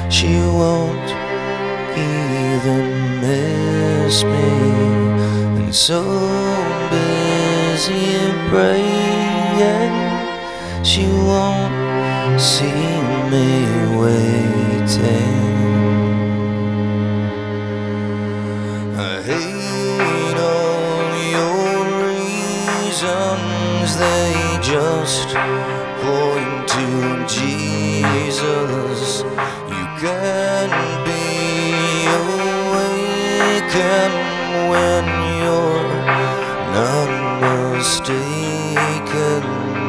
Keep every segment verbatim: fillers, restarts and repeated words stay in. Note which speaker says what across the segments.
Speaker 1: She won't even miss me, and so busy praying she won't see me waiting. I hate all your reasons, they just point to Jesus. You can be awakened when you're not mistaken.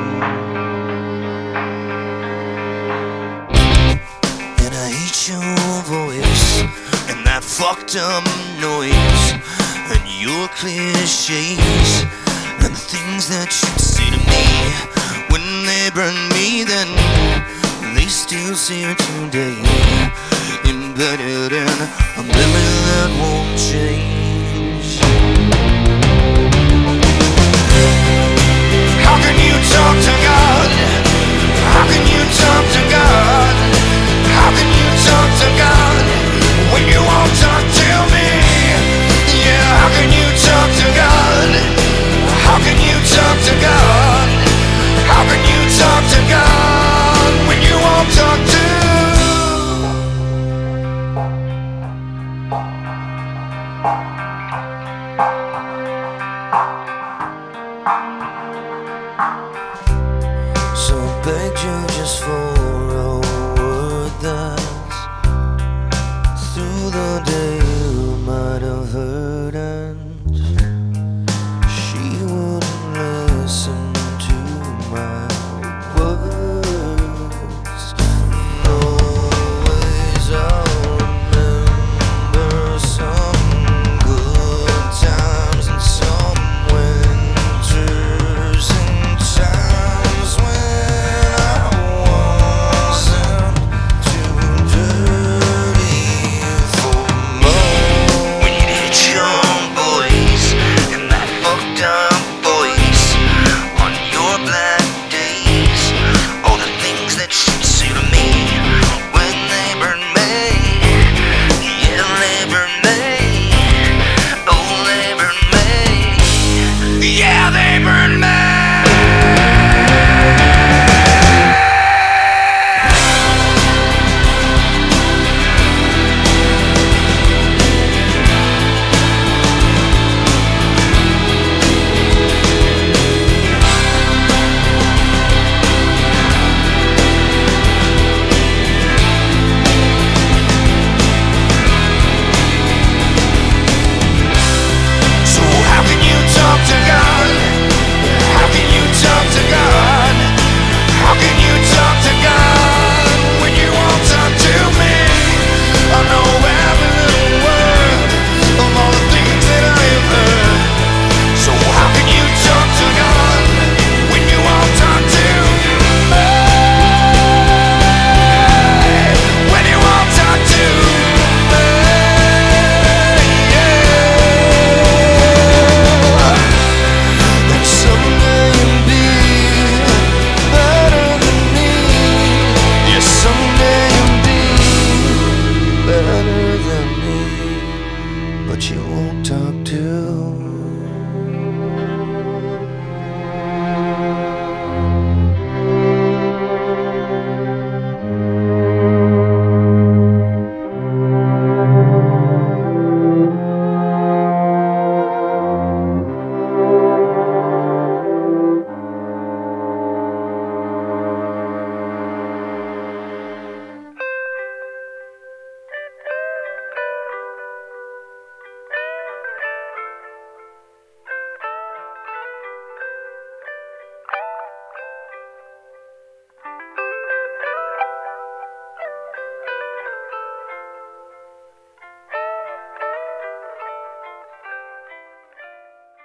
Speaker 1: And I hate your voice and that fucked up noise and your cliches and the things that you say to me when they burn me then. They still see her today, embedded in a memory that won't change. How can you talk to God? How can you talk to God?